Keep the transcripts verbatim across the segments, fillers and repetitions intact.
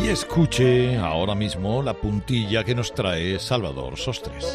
escuche ahora mismo la puntilla que nos trae Salvador Sostres.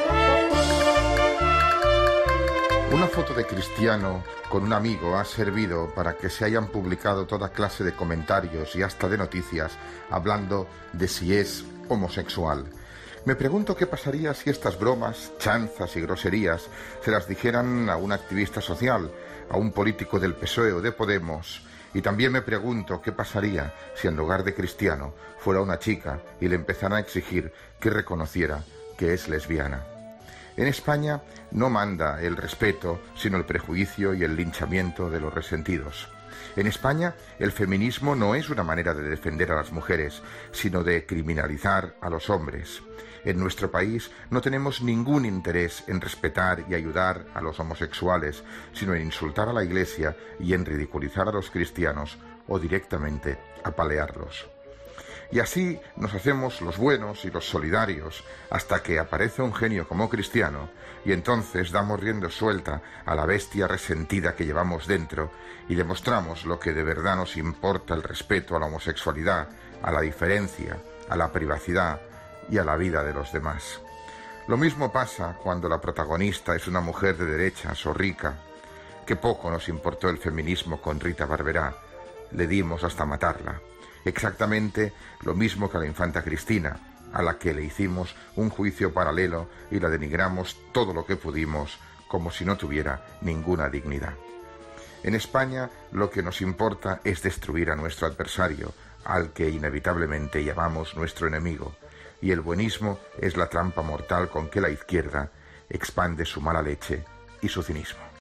Una foto de Cristiano con un amigo ha servido para que se hayan publicado toda clase de comentarios y hasta de noticias hablando de si es homosexual. Me pregunto qué pasaría si estas bromas, chanzas y groserías se las dijeran a un activista social, a un político del P S O E o de Podemos. Y también me pregunto qué pasaría si en lugar de Cristiano fuera una chica y le empezaran a exigir que reconociera que es lesbiana. En España no manda el respeto, sino el prejuicio y el linchamiento de los resentidos. En España, el feminismo no es una manera de defender a las mujeres, sino de criminalizar a los hombres. En nuestro país no tenemos ningún interés en respetar y ayudar a los homosexuales, sino en insultar a la Iglesia y en ridiculizar a los cristianos o directamente apalearlos. Y así nos hacemos los buenos y los solidarios hasta que aparece un genio como Cristiano y entonces damos rienda suelta a la bestia resentida que llevamos dentro y demostramos lo que de verdad nos importa: el respeto a la homosexualidad, a la diferencia, a la privacidad y a la vida de los demás. Lo mismo pasa cuando la protagonista es una mujer de derechas o rica. Qué poco nos importó el feminismo con Rita Barberá, le dimos hasta matarla. Exactamente lo mismo que a la infanta Cristina, a la que le hicimos un juicio paralelo y la denigramos todo lo que pudimos, como si no tuviera ninguna dignidad. En España lo que nos importa es destruir a nuestro adversario, al que inevitablemente llamamos nuestro enemigo, y el buenismo es la trampa mortal con que la izquierda expande su mala leche y su cinismo.